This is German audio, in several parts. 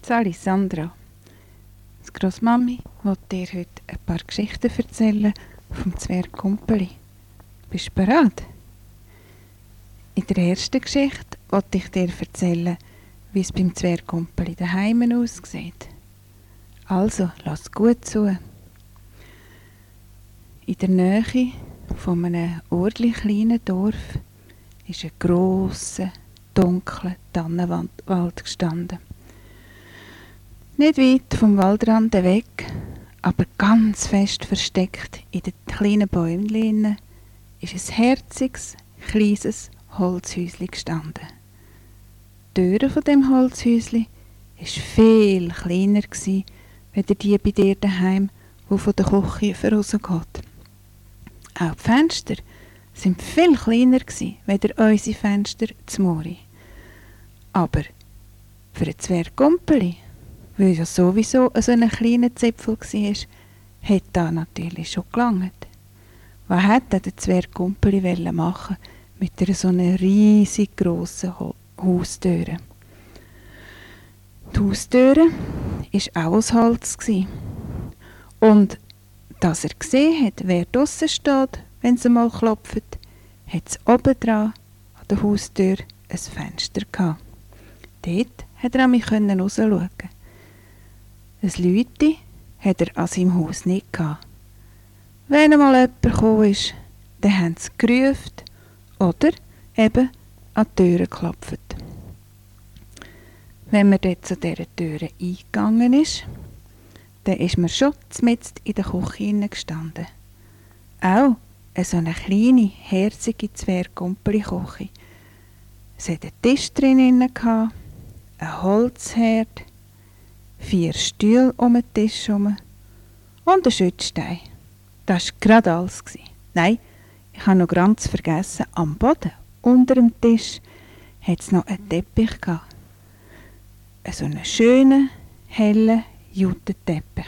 Alessandra. Die Grossmami will dir heute ein paar Geschichten erzählen vom Zwerg Kumpeli. Bist du bereit? In der ersten Geschichte will ich dir erzählen, wie es beim Zwerg Kumpeli daheim aussieht. Also, lass gut zu. In der Nähe von einem ordentlich kleinen Dorf ist ein grosser, dunkler Tannenwald gestanden. Nicht weit vom Waldrand weg, aber ganz fest versteckt in den kleinen Bäumchen, ist ein herziges, kleines Holzhäuschen gestanden. Die Tür von dem Holzhäuschen war viel kleiner als die bei dir daheim, die von der Küche vorausgeht. Auch die Fenster waren viel kleiner als unsere Fenster zu Mori. Aber für ein Zwerg Kumpeli, weil ja sowieso so ein kleiner Zipfel war, hat das natürlich schon gelangt. Was hätte der Zwerg Kumpeli machen mit so einer riesig grossen Haustüre? Die Haustüre war auch aus Holz. Und dass er gesehen hat, wer draussen steht, wenn es mal klopft, hat es oben dran an der Haustür ein Fenster gehabt. Dort konnte er an mich rausschauen. Ein Leute hat er an seinem Haus nicht gehabt. Wenn einmal jemand gekommen ist, dann haben sie gerufen oder eben an die Türe geklopft. Wenn man dort zu dieser Türe eingegangen ist, dann ist man schon mitten in der Küche gestanden. Auch so eine kleine, herzige Zwerg-Kumpeli-Küche. Es hatte einen Tisch drinnen, einen Holzherd, 4 Stühle um den Tisch herum und einen Schützstein. Das war gerade alles. Nein, ich habe noch ganz vergessen, am Boden, unter dem Tisch, hat es noch einen Teppich gehabt. So einen schönen, hellen Jutenteppich.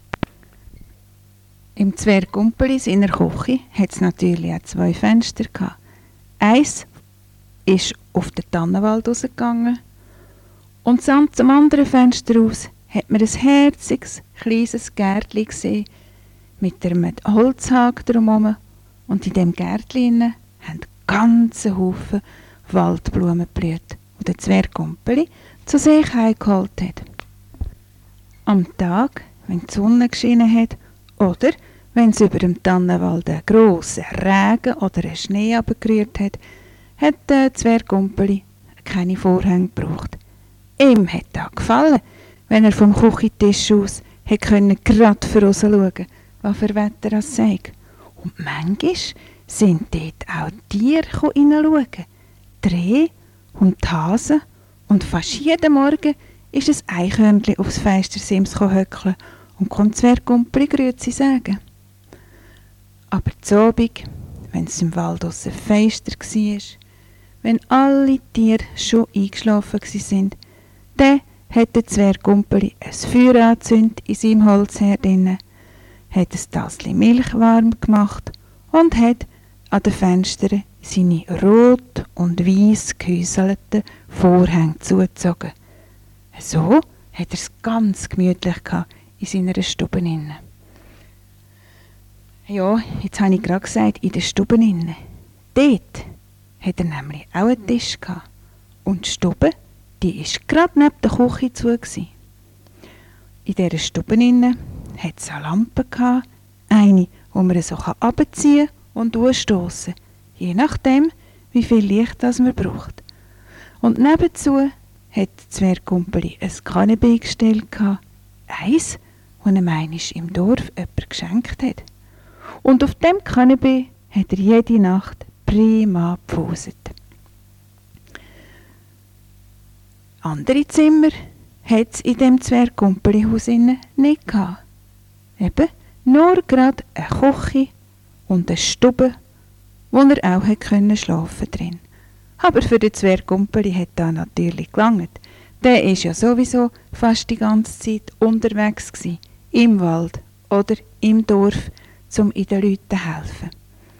Im Zwerg Kumpeli seiner Küche hat es natürlich auch 2 Fenster gehabt. Eins ist auf den Tannenwald rausgegangen und zum anderen Fenster aus hat man ein herziges, kleines Gärtchen gesehen mit einem Holzhaken drumherum, und in diesem Gärtchen haben ganze Haufen Waldblumen geblüht, die der Zwerg Kumpeli zu sich heimgeholt hat. Am Tag, wenn die Sonne geschienen hat oder wenn es über dem Tannenwald einen grossen Regen oder einen Schnee herabgerührt hat, hat der Zwerg Kumpeli keine Vorhänge gebraucht. Ihm hat das gefallen, wenn er vom Küchentisch aus gerade vorausschauen konnte, was für Wetter es sei. Und manchmal sind dort auch Tiere hineinschauen. Die Rehe und die Hasen, und fast jeden Morgen ist ein Eichhörnchen aufs Fenstersims höckeln und kommt Zwerg Kumpeli Grüezi sagen. Aber zu Abend, wenn es im Wald draussen feister war, wenn alle Tiere schon eingeschlafen waren, dann hat der Zwerg Kumpeli ein Feuer angezündet in seinem Holzherd, hat ein Tassel Milch warm gemacht und hat an den Fenstern seine rot und weiss gehäuselten Vorhänge zugezogen. So hat er es ganz gemütlich in seiner Stube. Ja, jetzt habe ich gerade gesagt, in der Stube. Dort hat er nämlich auch einen Tisch gehabt. Und die Stube, die war gerade neben der Küche zu. In dieser Stube hat es eine Lampe gehabt, eine, die man so runterziehen und ausstossen kann, je nachdem, wie viel Licht das man braucht. Und nebenzu hat der Zwerg Kumpeli ein Kanapee gestellt, eins, das ihm einmal im Dorf jemand geschenkt hat. Und auf dem Kanapee hat er jede Nacht prima gepfuset. Andere Zimmer hat es in dem Zwerg Kumpeli-Haus nicht gehabt. Eben nur gerade eine Küche und eine Stube, wo er auch schlafen drin. Aber für den Zwerg Kumpeli hat das natürlich gelangt. Der war ja sowieso fast die ganze Zeit unterwegs gewesen, im Wald oder im Dorf, um den Leuten zu helfen.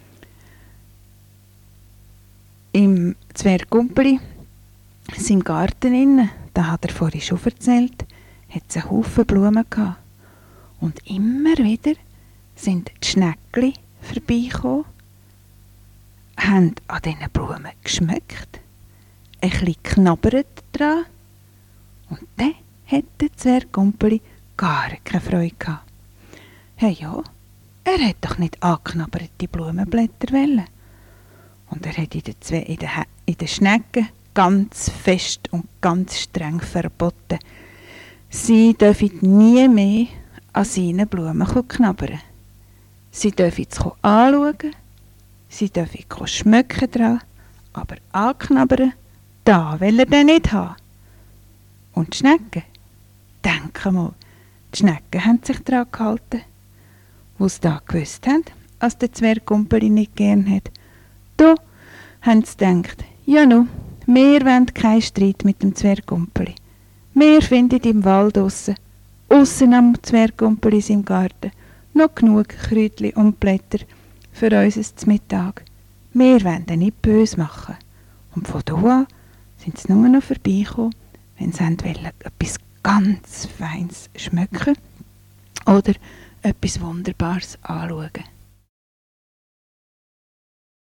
Im Zwerg Kumpeli, seinem Garten, da hat er vorhin schon erzählt, hat es einen Haufen Blumen gehabt. Und immer wieder sind die Schneckli vorbeigekommen, haben an diesen Blumen geschmeckt, ein bisschen knabbert dran. Und dann hat der Zwergkumpeli gar keine Freude gehabt. Hey ja, er hat doch nicht angeknabberte Blumenblätter wollen. Und er hat in den Schnecken ganz fest und ganz streng verboten, sie dürfen nie mehr an seinen Blumen knabbern. Sie dürfen es anschauen, sie dürfen schmecken dran, aber anknabbern, da will er dann nicht haben. Und die Schnecken, denke mal, die Schnecken haben sich daran gehalten, wo sie da gewusst haben, als der Zwergkumpeli nicht gern hat. Da haben sie gedacht, ja nu, wir wollen keinen Streit mit dem Zwergkumpeli. Wir finden im Wald aussen am Zwergkumpeli im Garten, noch genug Kräutchen und Blätter für uns zum Mittag. Wir wollen ihn nicht böse machen. Und von da an sind sie nur noch vorbeigekommen, wenn sie etwas ganz Feines schmecken oder etwas Wunderbares anschauen.